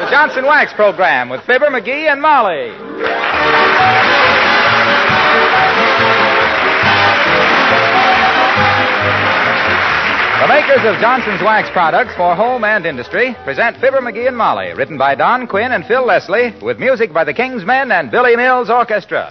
Johnson Wax program with Fibber, McGee, and Molly. The makers of Johnson's Wax products for home and industry present Fibber, McGee, and Molly, written by Don Quinn and Phil Leslie, with music by the King's Men and Billy Mills Orchestra.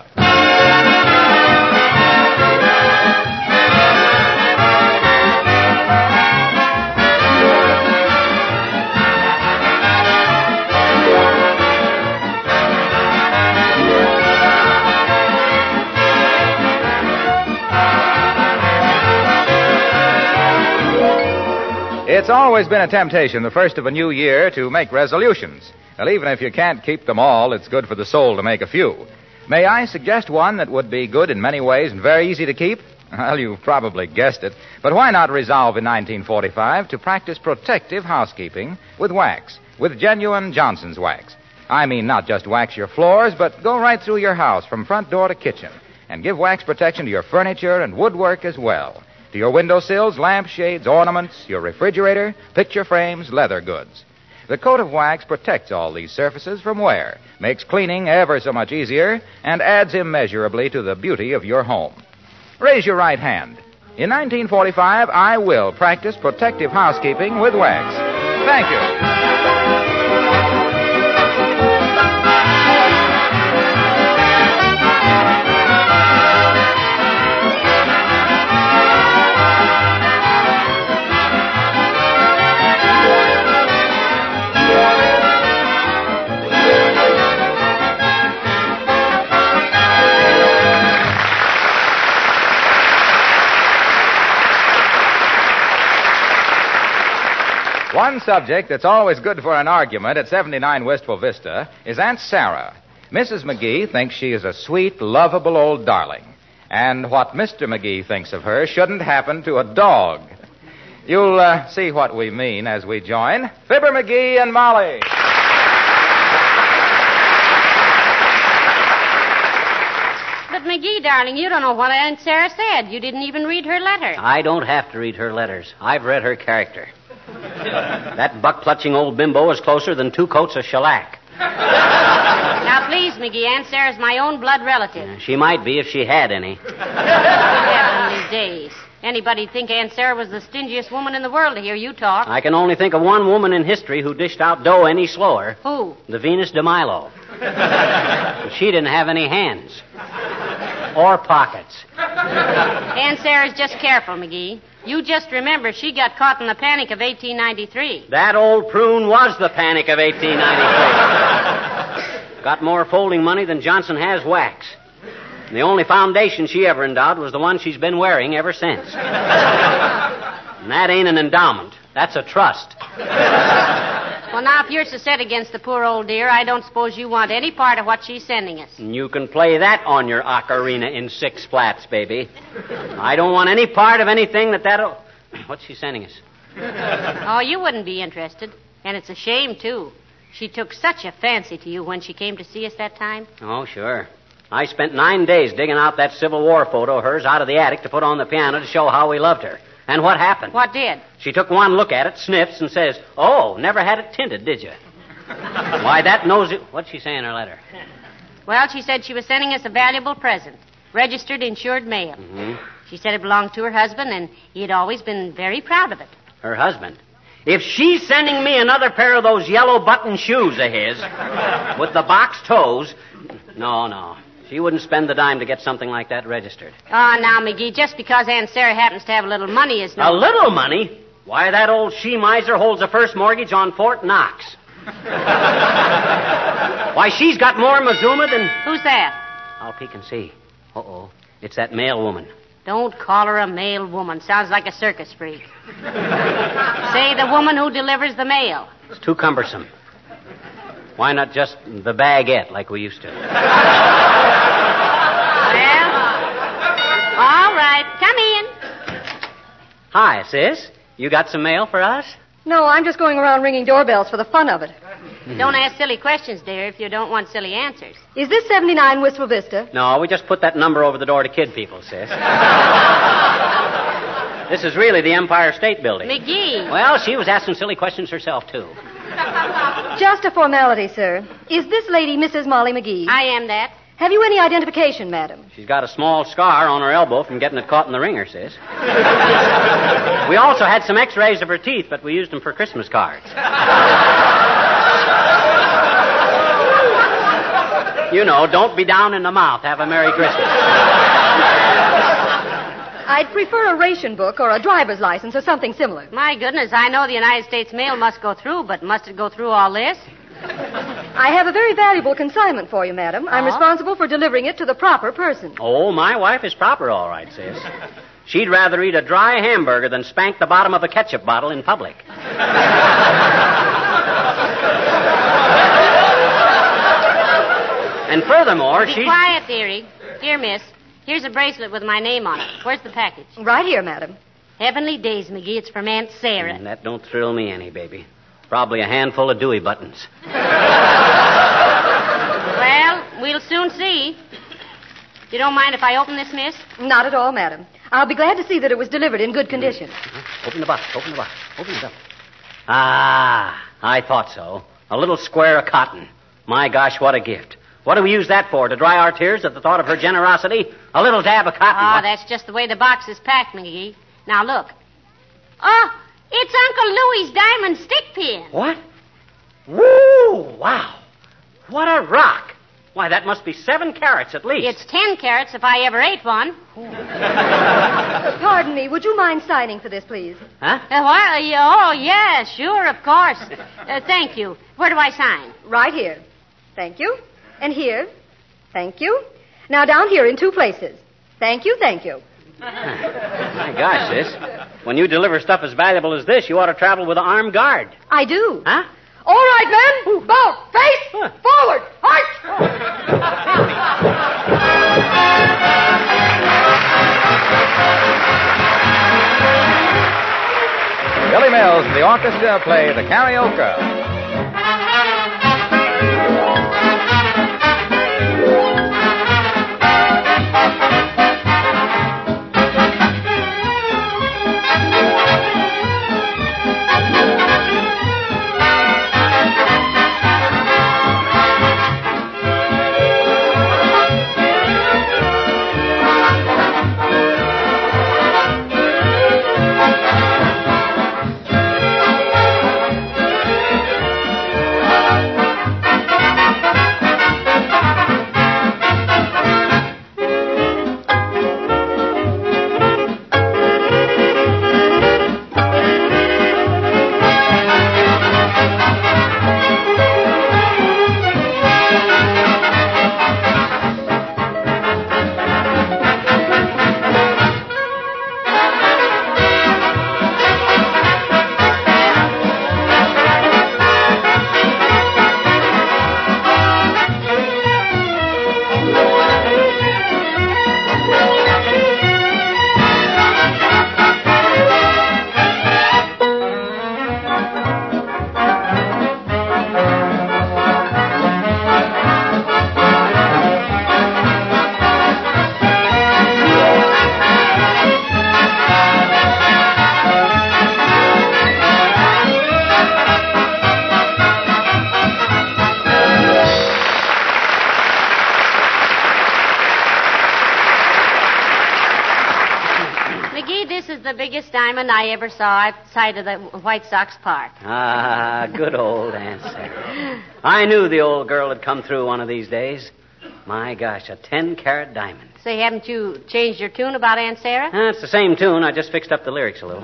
It's always been a temptation, the first of a new year, to make resolutions. Well, even if you can't keep them all, it's good for the soul to make a few. May I suggest one that would be good in many ways and very easy to keep? Well, you've probably guessed it. But why not resolve in 1945 to practice protective housekeeping with wax, with genuine Johnson's Wax? I mean, not just wax your floors, but go right through your house from front door to kitchen and give wax protection to your furniture and woodwork as well. To your windowsills, lampshades, ornaments, your refrigerator, picture frames, leather goods. The coat of wax protects all these surfaces from wear, makes cleaning ever so much easier, and adds immeasurably to the beauty of your home. Raise your right hand. In 1945, I will practice protective housekeeping with wax. Thank you. One subject that's always good for an argument at 79 Wistful Vista is Aunt Sarah. Mrs. McGee thinks she is a sweet, lovable old darling. And what Mr. McGee thinks of her shouldn't happen to a dog. You'll see what we mean as we join Fibber, McGee, and Molly. But, McGee, darling, you don't know what Aunt Sarah said. You didn't even read her letter. I don't have to read her letters. I've read her character. That buck-clutching old bimbo is closer than 2 coats of shellac. Now, please, McGee, Aunt Sarah's my own blood relative. She might be if she had any. Heavenly days. Anybody'd think Aunt Sarah was the stingiest woman in the world to hear you talk. I can only think of one woman in history who dished out dough any slower. Who? The Venus de Milo. She didn't have any hands. Or pockets. Aunt Sarah's just careful, McGee. You just remember she got caught in the panic of 1893. That old prune was the panic of 1893. Got more folding money than Johnson has wax. And the only foundation she ever endowed was the one she's been wearing ever since. And that ain't an endowment. That's a trust. Well, now, if you're so set against the poor old dear, I don't suppose you want any part of what she's sending us. And you can play that on your ocarina in 6 flats, baby. I don't want any part of anything that'll... What's she sending us? Oh, you wouldn't be interested. And it's a shame, too. She took such a fancy to you when she came to see us that time. Oh, sure. I spent 9 days digging out that Civil War photo of hers out of the attic to put on the piano to show how we loved her. And what happened? What did? She took one look at it, sniffs, and says, "Oh, never had it tinted, did you?" Why, that nosy... What'd she say in her letter? Well, she said she was sending us a valuable present. Registered, insured mail. Mm-hmm. She said it belonged to her husband, and he had always been very proud of it. Her husband? If she's sending me another pair of those yellow button shoes of his, with the box toes... No. She wouldn't spend the dime to get something like that registered. Oh, now, McGee, just because Aunt Sarah happens to have a little money is no... A little money? Why, that old she-miser holds a first mortgage on Fort Knox. Why, she's got more Mazuma than... Who's that? I'll peek and see. Uh-oh. It's that mail woman. Don't call her a mail woman. Sounds like a circus freak. Say the woman who delivers the mail. It's too cumbersome. Why not just the baguette like we used to? Well, all right. Come in. Hi, sis. You got some mail for us? No, I'm just going around ringing doorbells for the fun of it. Don't ask silly questions, dear, if you don't want silly answers. Is this 79 Wistful Vista? No, we just put that number over the door to kid people, sis. This is really the Empire State Building. McGee. Well, she was asking silly questions herself, too. Just a formality, sir. Is this lady Mrs. Molly McGee? I am that. Have you any identification, madam? She's got a small scar on her elbow from getting it caught in the ringer, sis. We also had some x-rays of her teeth, but we used them for Christmas cards. You know, don't be down in the mouth. Have a Merry Christmas. I'd prefer a ration book or a driver's license or something similar. My goodness, I know the United States mail must go through, but must it go through all this? I have a very valuable consignment for you, madam. I'm responsible for delivering it to the proper person. Oh, my wife is proper, all right, sis. She'd rather eat a dry hamburger than spank the bottom of a ketchup bottle in public. And furthermore, Be quiet, dearie. Dear miss, here's a bracelet with my name on it. Where's the package? Right here, madam. Heavenly days, McGee. It's from Aunt Sarah. That don't thrill me any, baby. Probably a handful of Dewey buttons. Well, we'll soon see. You don't mind if I open this, miss? Not at all, madam. I'll be glad to see that it was delivered in good condition. Open the box. Open it up. Ah, I thought so. A little square of cotton. My gosh, what a gift. What do we use that for? To dry our tears at the thought of her generosity? A little dab of cotton. Oh, that's just the way the box is packed, McGee. Now, look. Oh, it's Uncle Louie's diamond stick pin. What? Woo! Wow. What a rock. Why, that must be 7 carats at least. It's 10 carats if I ever ate one. Pardon me. Would you mind signing for this, please? Huh? What? Oh, yeah, sure, of course. Thank you. Where do I sign? Right here. Thank you. And here. Thank you. Now down here in 2 places. Thank you, thank you. My gosh, sis. When you deliver stuff as valuable as this, you ought to travel with an armed guard. I do. Huh? All right, men. Boat. Face. Forward. March. Billy Mills and the orchestra play the Carioca. The biggest diamond I ever saw outside of the White Sox Park. Ah, good old Aunt Sarah. I knew the old girl had come through one of these days. My gosh, a 10-carat diamond. Say, haven't you changed your tune about Aunt Sarah? It's the same tune. I just fixed up the lyrics a little.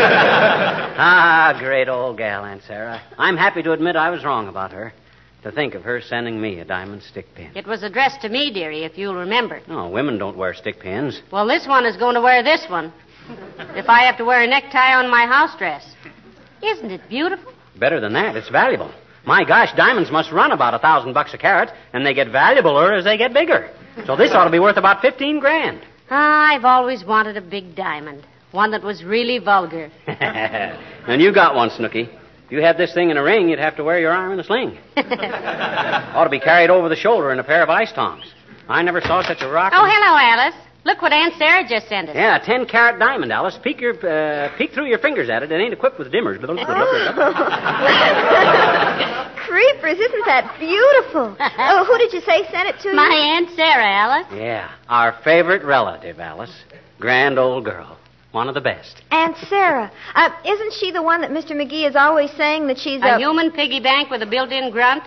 Ah, great old gal, Aunt Sarah. I'm happy to admit I was wrong about her. To think of her sending me a diamond stick pin. It was addressed to me, dearie, if you'll remember. No, women don't wear stick pins. Well, this one is going to wear this one. If I have to wear a necktie on my house dress. Isn't it beautiful? Better than that. It's valuable. My gosh, diamonds must run about $1,000 a carat, and they get valuabler as they get bigger. So this ought to be worth about $15,000. I've always wanted a big diamond. One that was really vulgar. And you got one, Snooky. If you had this thing in a ring, you'd have to wear your arm in a sling. Ought to be carried over the shoulder in a pair of ice tongs. I never saw such a rock. Oh, hello, Alice. Look what Aunt Sarah just sent us. Yeah, a 10-carat diamond, Alice. Peek through your fingers at it. It ain't equipped with dimmers. Creepy, Jeepers, isn't that beautiful? Oh, who did you say sent it to you? My Aunt Sarah, Alice. Yeah, our favorite relative, Alice. Grand old girl. One of the best. Aunt Sarah. Isn't she the one that Mr. McGee is always saying that she's A human piggy bank with a built-in grunt?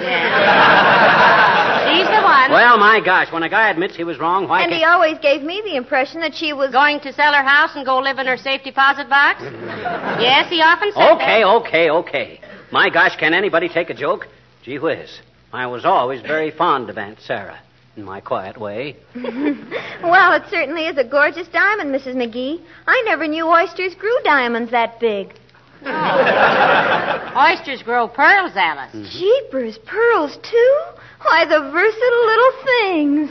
Yeah. She's the one. Well, my gosh, when a guy admits he was wrong, why And he always gave me the impression that she was... Going to sell her house and go live in her safe deposit box? Yes, he often said that. Okay. My gosh, can anybody take a joke? Gee whiz. I was always very fond of Aunt Sarah, in my quiet way. Well, it certainly is a gorgeous diamond, Mrs. McGee. I never knew oysters grew diamonds that big. Oysters grow pearls, Alice. Jeepers, pearls, too? Why, the versatile little things.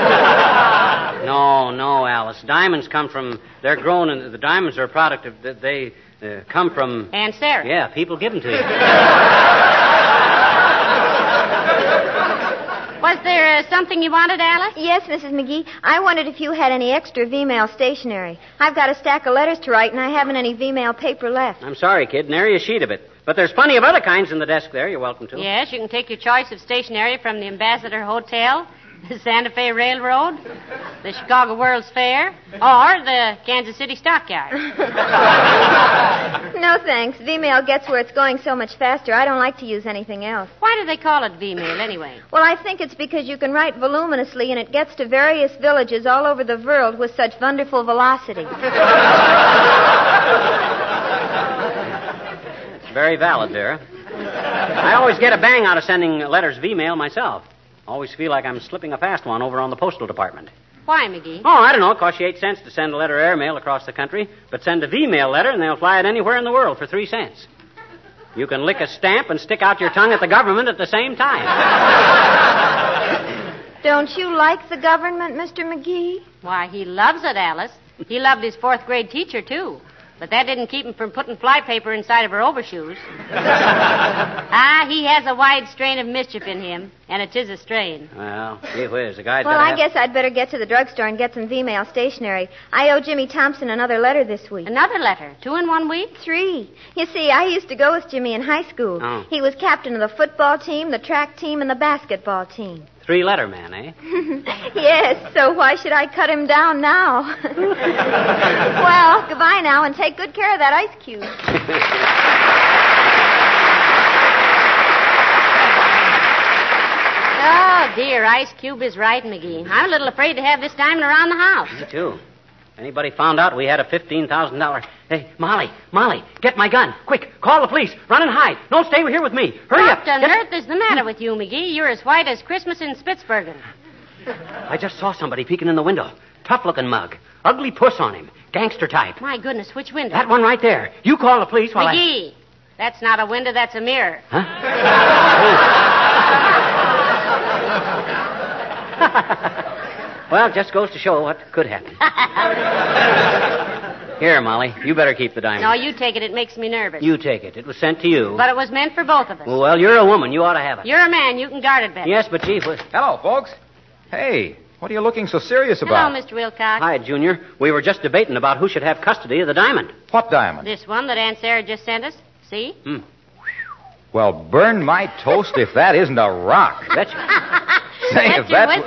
No, Alice. Diamonds come from... They're grown, and the diamonds are a product of... They come from... Aunt Sarah. Yeah, people give them to you. Was there something you wanted, Alice? Yes, Mrs. McGee. I wondered if you had any extra V-mail stationery. I've got a stack of letters to write, and I haven't any V-mail paper left. I'm sorry, kid. Nary a sheet of it. But there's plenty of other kinds in the desk there. You're welcome to. Yes, you can take your choice of stationery from the Ambassador Hotel, the Santa Fe Railroad, the Chicago World's Fair, or the Kansas City Stockyard. No, thanks. V-mail gets where it's going so much faster. I don't like to use anything else. Why do they call it V-mail, anyway? Well, I think it's because you can write voluminously, and it gets to various villages all over the world with such wonderful velocity. It's very valid, Vera. I always get a bang out of sending letters V-mail myself. Always feel like I'm slipping a fast one over on the postal department. Why, McGee? Oh, I don't know. It costs you 8 cents to send a letter airmail across the country, but send a V-mail letter and they'll fly it anywhere in the world for 3 cents. You can lick a stamp and stick out your tongue at the government at the same time. Don't you like the government, Mr. McGee? Why, he loves it, Alice. He loved his 4th grade teacher, too. But that didn't keep him from putting flypaper inside of her overshoes. He has a wide strain of mischief in him, and it is a strain. Well, gee whiz, the guy's Well, I guess I'd better get to the drugstore and get some V-mail stationery. I owe Jimmy Thompson another letter this week. Another letter? 2 in 1 week? 3. You see, I used to go with Jimmy in high school. Oh. He was captain of the football team, the track team, and the basketball team. 3-letter man, eh? Yes, so why should I cut him down now? Well, goodbye now, and take good care of that ice cube. Oh, dear, Ice Cube is right, McGee. I'm a little afraid to have this diamond around the house. Me too. Anybody found out we had a $15,000... Hey, Molly, get my gun. Quick, call the police. Run and hide. Don't stay here with me. Hurry up. What on earth is the matter with you, McGee? You're as white as Christmas in Spitsbergen. I just saw somebody peeking in the window. Tough-looking mug. Ugly puss on him. Gangster type. My goodness, which window? That one right there. You call the police while McGee, that's not a window, that's a mirror. Huh? Well, it just goes to show what could happen. Here, Molly, you better keep the diamond. No, you take it. It makes me nervous. You take it. It was sent to you. But it was meant for both of us. Well, you're a woman. You ought to have it. You're a man. You can guard it better. Yes, but Chief... Hello, folks. Hey, what are you looking so serious about? Hello, Mr. Wilcox. Hi, Junior. We were just debating about who should have custody of the diamond. What diamond? This one that Aunt Sarah just sent us. See? Well, burn my toast if that isn't a rock. Betcha. Say, That's if your that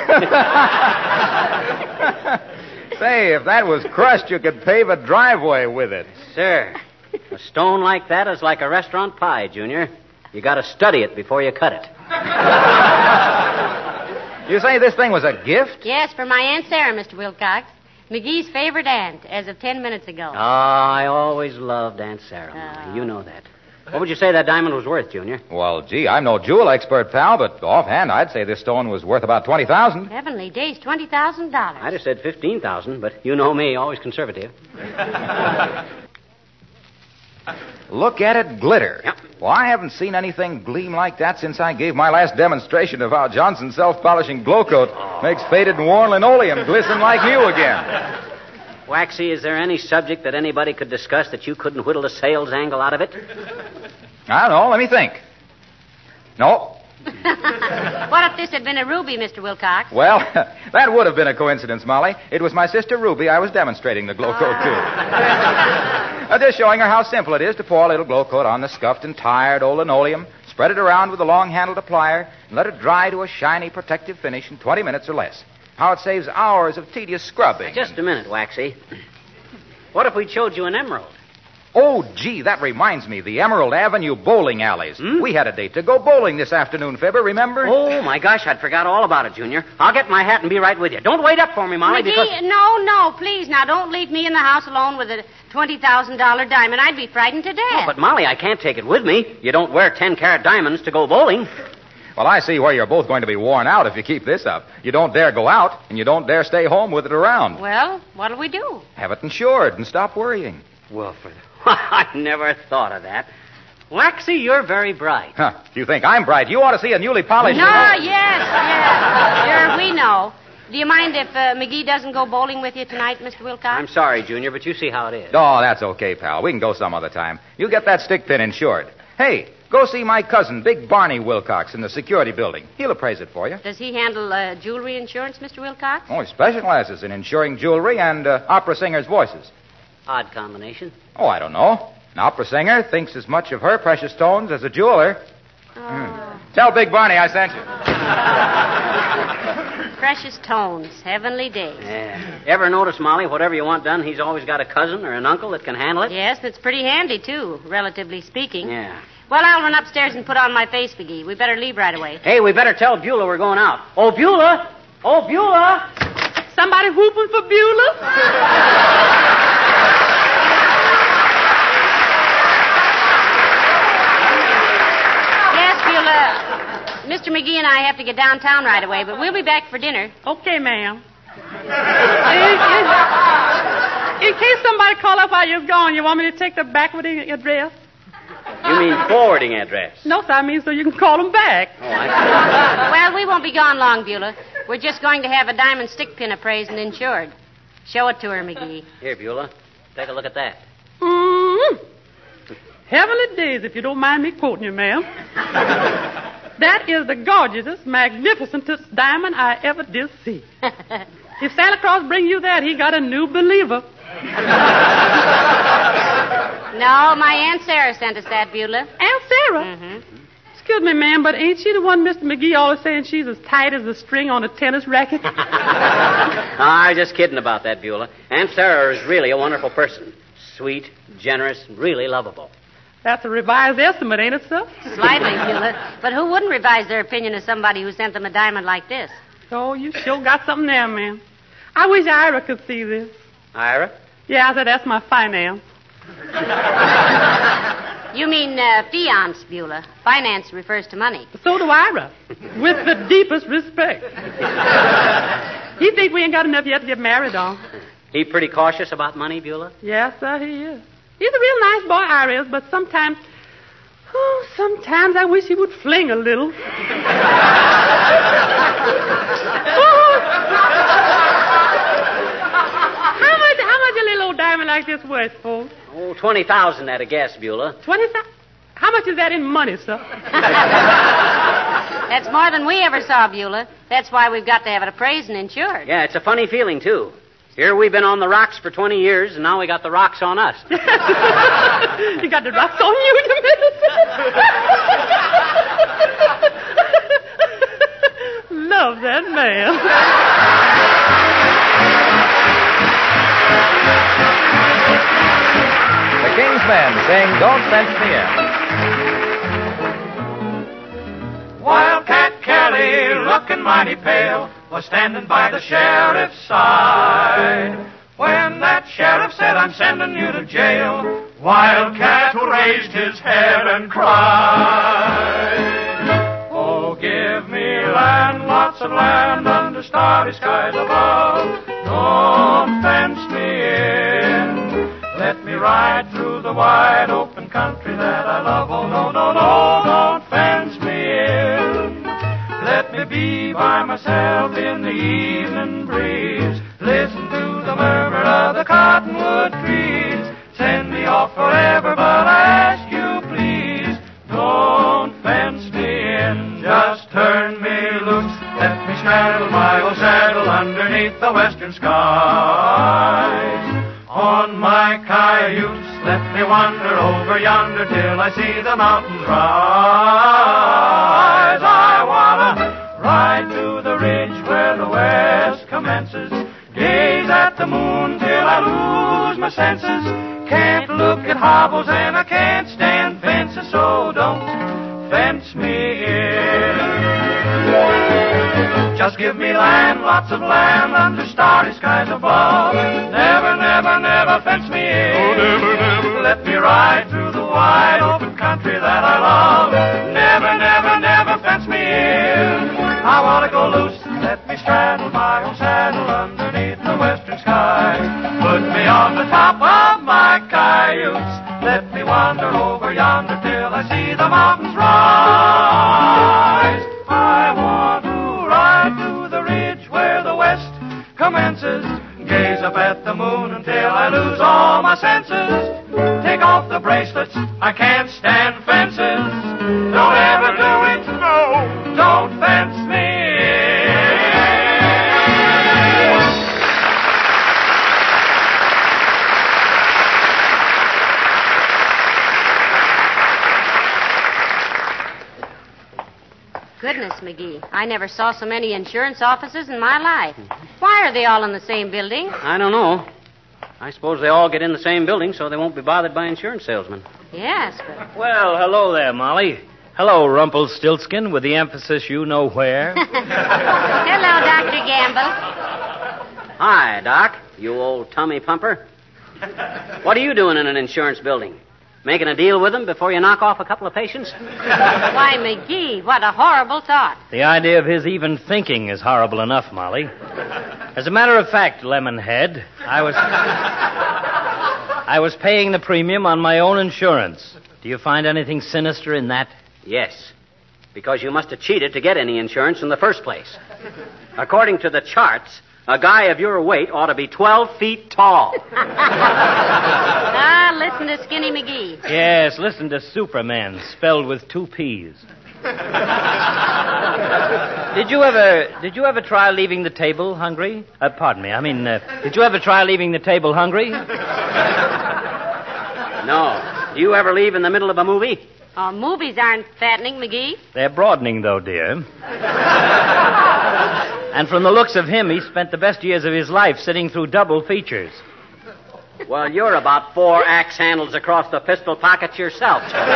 whistle. Say, if that was crushed, you could pave a driveway with it. Sir, a stone like that is like a restaurant pie, Junior. You got to study it before you cut it. You say this thing was a gift? Yes, for my Aunt Sarah, Mr. Wilcox. McGee's favorite aunt, as of 10 minutes ago. Oh, I always loved Aunt Sarah, Molly. You know that. What would you say that diamond was worth, Junior? Well, gee, I'm no jewel expert, pal, but offhand, I'd say this stone was worth about $20,000. Heavenly days, $20,000. I'd have said $15,000, but you know me, always conservative. Look at it glitter. Yep. Well, I haven't seen anything gleam like that since I gave my last demonstration of how Johnson's self-polishing glow coat makes faded and worn linoleum glisten like new again. Waxy, is there any subject that anybody could discuss that you couldn't whittle a sales angle out of it? I don't know. Let me think. No. What if this had been a ruby, Mr. Wilcox? Well, that would have been a coincidence, Molly. It was my sister Ruby I was demonstrating the glow coat to. Just showing her how simple it is to pour a little glow coat on the scuffed and tired old linoleum, Spread it around with a long-handled applier and let it dry to a shiny, protective finish in 20 minutes or less. How it saves hours of tedious scrubbing. Just a minute, Waxy. What if we showed you an emerald? Oh, gee, that reminds me. The Emerald Avenue bowling alleys. We had a date to go bowling this afternoon, Fibber, remember? Oh, my gosh, I'd forgot all about it, Junior. I'll get my hat and be right with you. Don't wait up for me, Molly, McGee, because... no, please. Now, don't leave me in the house alone with a $20,000 diamond. I'd be frightened to death. Oh, but, Molly, I can't take it with me. You don't wear 10-carat diamonds to go bowling. Well, I see where you're both going to be worn out if you keep this up. You don't dare go out, and you don't dare stay home with it around. Well, what'll we do? Have it insured and stop worrying. Well, I never thought of that. Waxy, you're very bright. Huh. If you think I'm bright, you ought to see a newly polished... No, yes. Sure, we know. Do you mind if McGee doesn't go bowling with you tonight, Mr. Wilcox? I'm sorry, Junior, but you see how it is. Oh, that's okay, pal. We can go some other time. You get that stick pin insured. Hey, go see my cousin, Big Barney Wilcox, in the security building. He'll appraise it for you. Does he handle jewelry insurance, Mr. Wilcox? Oh, he specializes in insuring jewelry and opera singers' voices. Odd combination. Oh, I don't know. An opera singer thinks as much of her precious stones as a jeweler. Tell Big Barney I sent you. Precious tones, heavenly days. Yeah. Ever notice, Molly, whatever you want done, he's always got a cousin or an uncle that can handle it? Yes, it's pretty handy, too, relatively speaking. Yeah. Well, I'll run upstairs and put on my face, McGee. We better leave right away. Hey, we better tell Beulah we're going out. Oh, Beulah! Oh, Beulah! Somebody whooping for Beulah? Mr. McGee and I have to get downtown right away, but we'll be back for dinner. Okay, ma'am. In case somebody call up while you're gone, you want me to take the backwarding address? You mean forwarding address? No, sir, I mean so you can call them back. Oh, I see. Well, we won't be gone long, Beulah. We're just going to have a diamond stick pin appraised and insured. Show it to her, McGee. Here, Beulah. Take a look at that. Heavenly days, if you don't mind me quoting you, ma'am. That is the gorgeousest, magnificentest diamond I ever did see. If Santa Claus bring you that, he got a new believer. No, my Aunt Sarah sent us that, Beulah. Aunt Sarah? Mm-hmm. Excuse me, ma'am, but ain't she the one Mr. McGee always saying she's as tight as a string on a tennis racket? I'm just kidding about that, Beulah. Aunt Sarah is really a wonderful person. Sweet, generous, really lovable. That's a revised estimate, ain't it, sir? Slightly, Beulah. But who wouldn't revise their opinion of somebody who sent them a diamond like this? Oh, you sure got something there, ma'am. I wish Ira could see this. Ira? Yeah, I said that's my finance. You mean fiance, Beulah. Finance refers to money. So do Ira, with the deepest respect. He think we ain't got enough yet to get married on. He pretty cautious about money, Beulah? Yes, sir, he is. He's a real nice boy, Ira is, but sometimes I wish he would fling a little. How much a little old diamond like this worth, folks? Oh, 20,000 at a guess, Beulah. 20,000? How much is that in money, sir? That's more than we ever saw, Beulah. That's why we've got to have it appraised and insured. Yeah, it's a funny feeling, too. Here we've been on the rocks for 20 years, and now we got the rocks on us. You got the rocks on you, you mean? Love that man. The King's Men sing Don't Fence Me In. Wildcat Kelly, looking mighty pale, was standing by the sheriff's side. When that sheriff said, I'm sending you to jail, Wildcat raised his head and cried. Oh, give me land, lots of land under starry skies above. Don't fence me in. Let me ride through the wide open country that I love. Oh, no, no, no, don't fence me in. Let me be by myself in the evening breeze. Listen to the murmur of the cottonwood trees. Send me off forever, but I ask you please, don't fence me in. Just turn me loose. Let me straddle my old saddle underneath the western skies. On my cayuse, let me wander over yonder till I see the mountains rise. my senses. Can't look at hobbles and I can't stand fences, so don't fence me in. Just give me land, lots of land under starry skies above. Never, never, never fence me in. Oh, never, never. Let me ride through the wide open country that I love. Never, never, never fence me in. I want to go loose. Let me straddle my own saddle underneath the western skies. Put me on the top of my cayuse. Let me wander over yonder till I see the mountains rise. I want to ride to the ridge where the west commences. Gaze up at the moon until I lose all my senses. Take off the bracelets, I can't stand fences. Don't ever do it, no, don't fence me. Goodness, McGee, I never saw so many insurance offices in my life. Why are they all in the same building? I don't know. I suppose they all get in the same building so they won't be bothered by insurance salesmen. Yes, but... Well, hello there, Molly. Hello, Rumpelstiltskin, with the emphasis you know where. Hello, Dr. Gamble. Hi, Doc, you old tummy pumper. What are you doing in an insurance building? Making a deal with them before you knock off a couple of patients? Why, McGee, what a horrible thought. The idea of his even thinking is horrible enough, Molly. As a matter of fact, Lemonhead, I was paying the premium on my own insurance. Do you find anything sinister in that? Yes, because you must have cheated to get any insurance in the first place. According to the charts, a guy of your weight ought to be 12 feet tall. Ah, listen to Skinny McGee. Yes, listen to Superman, spelled with 2 P's. Did you ever try leaving the table hungry? Pardon me, did you ever try leaving the table hungry? No. Do you ever leave in the middle of a movie? Oh, movies aren't fattening, McGee. They're broadening, though, dear. And from the looks of him, he spent the best years of his life sitting through double features. Well, you're about 4 axe handles across the pistol pockets yourself, Charlie.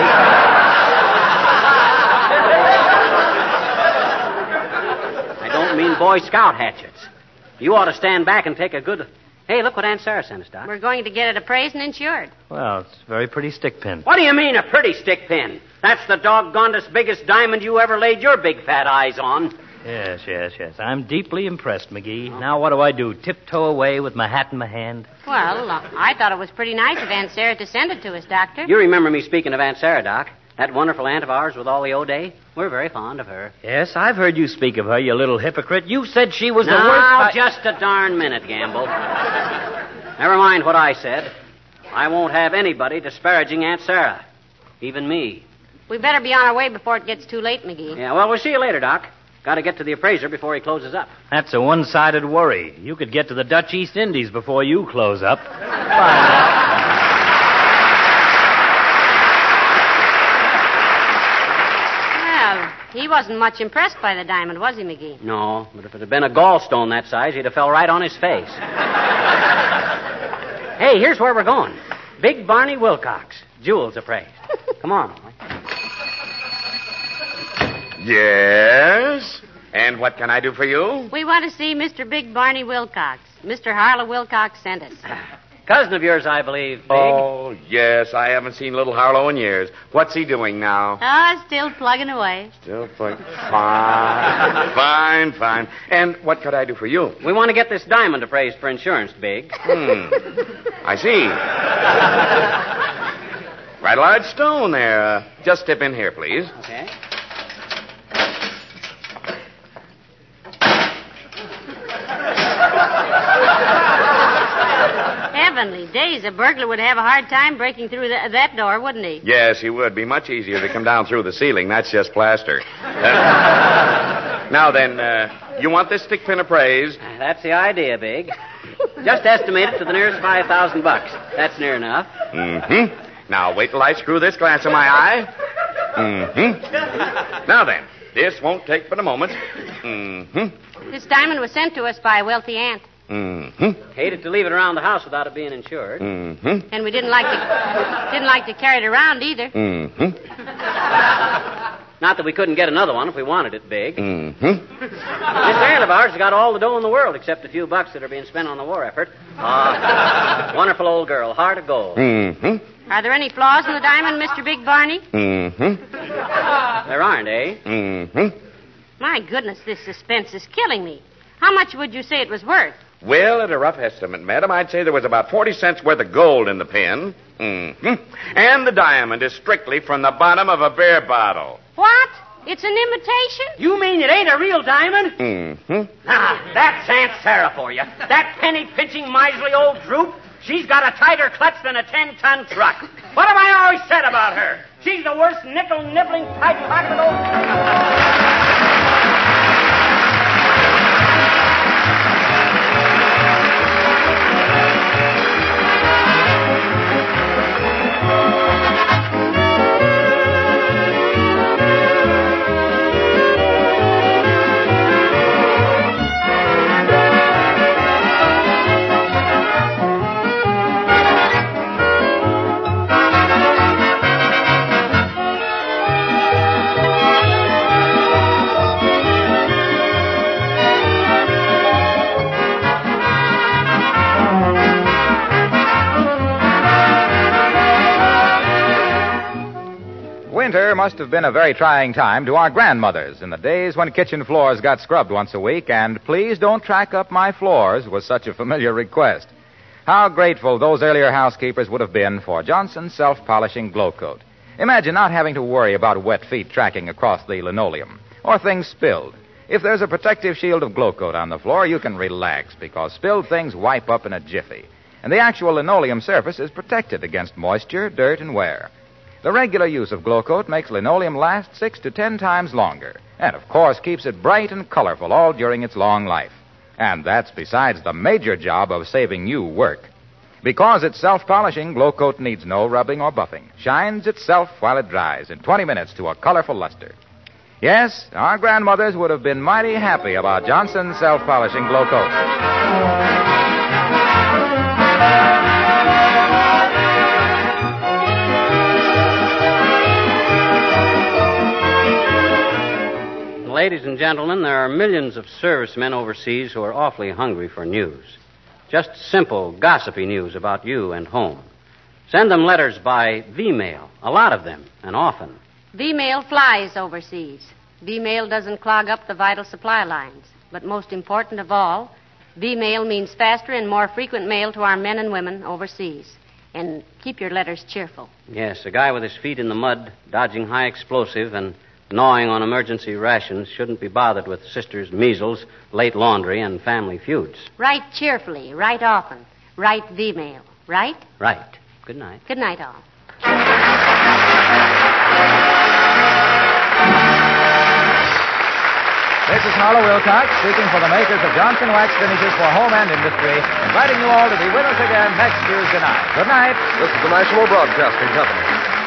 I don't mean Boy Scout hatchets. You ought to stand back and take a good... Hey, look what Aunt Sarah sent us, Doc. We're going to get it appraised and insured. Well, it's a very pretty stick pin. What do you mean, a pretty stick pin? That's the doggonedest biggest diamond you ever laid your big fat eyes on. Yes. I'm deeply impressed, McGee. Now what do I do? Tiptoe away with my hat in my hand? Well, I thought it was pretty nice of Aunt Sarah to send it to us, Doctor. You remember me speaking of Aunt Sarah, Doc? That wonderful aunt of ours with all the O'Day? We're very fond of her. Yes, I've heard you speak of her, you little hypocrite. You said she was the worst... Now, just a darn minute, Gamble. Never mind what I said. I won't have anybody disparaging Aunt Sarah. Even me. We better be on our way before it gets too late, McGee. Yeah, well, we'll see you later, Doc. Got to get to the appraiser before he closes up. That's a one-sided worry. You could get to the Dutch East Indies before you close up. Bye. He wasn't much impressed by the diamond, was he, McGee? No, but if it had been a gallstone that size, he'd have fell right on his face. Hey, here's where we're going. Big Barney Wilcox. Jewels appraised. Come on. Yes? And what can I do for you? We want to see Mr. Big Barney Wilcox. Mr. Harlow Wilcox sent us. Cousin of yours, I believe, Big. Oh, yes. I haven't seen little Harlow in years. What's he doing now? Oh, still plugging away. Still plugging. Fine. And what could I do for you? We want to get this diamond appraised for insurance, Big. I see. Right, a large stone there. Just step in here, please. Okay. Heavenly days, a burglar would have a hard time breaking through that door, wouldn't he? Yes, he would. Be much easier to come down through the ceiling. That's just plaster. Now then, you want this stick pin appraised? That's the idea, Big. Just estimate it to the nearest $5,000. That's near enough. Mm-hmm. Now, wait till I screw this glass in my eye. Mm-hmm. Now then, this won't take but a moment. Mm-hmm. This diamond was sent to us by a wealthy aunt. Hated to leave it around the house without it being insured. And we didn't like to carry it around either. Not that we couldn't get another one if we wanted it big. This aunt of ours has got all the dough in the world except a few bucks that are being spent on the war effort. Wonderful old girl, heart of gold. Are there any flaws in the diamond, Mr. Big Barney? There aren't, eh? My goodness, this suspense is killing me. How much would you say it was worth? Well, at a rough estimate, madam, I'd say there was about 40 cents worth of gold in the pin. And the diamond is strictly from the bottom of a beer bottle. What? It's an imitation? You mean it ain't a real diamond? That's Aunt Sarah for you. That penny-pinching, miserly old droop. She's got a tighter clutch than a 10-ton truck. What have I always said about her? She's the worst nickel-nibbling, tight-pocketed old... Winter must have been a very trying time to our grandmothers in the days when kitchen floors got scrubbed once a week, and please don't track up my floors was such a familiar request. How grateful those earlier housekeepers would have been for Johnson's self-polishing Glow Coat. Imagine not having to worry about wet feet tracking across the linoleum or things spilled. If there's a protective shield of Glow Coat on the floor, you can relax because spilled things wipe up in a jiffy, and the actual linoleum surface is protected against moisture, dirt, and wear. The regular use of Glow Coat makes linoleum last 6 to 10 times longer, and of course keeps it bright and colorful all during its long life. And that's besides the major job of saving you work. Because it's self-polishing, Glow Coat needs no rubbing or buffing. Shines itself while it dries in 20 minutes to a colorful luster. Yes, our grandmothers would have been mighty happy about Johnson's self-polishing Glow Coat. Ladies and gentlemen, there are millions of servicemen overseas who are awfully hungry for news. Just simple, gossipy news about you and home. Send them letters by V-mail, a lot of them, and often. V-mail flies overseas. V-mail doesn't clog up the vital supply lines. But most important of all, V-mail means faster and more frequent mail to our men and women overseas. And keep your letters cheerful. Yes, a guy with his feet in the mud, dodging high explosive and gnawing on emergency rations shouldn't be bothered with sisters' measles, late laundry, and family feuds. Write cheerfully, write often. Write V-mail. Right? Right. Good night. Good night, all. This is Harlow Wilcox, speaking for the makers of Johnson Wax Finishes for Home and Industry, inviting you all to be with us again next Tuesday night. Good night. This is the National Broadcasting Company.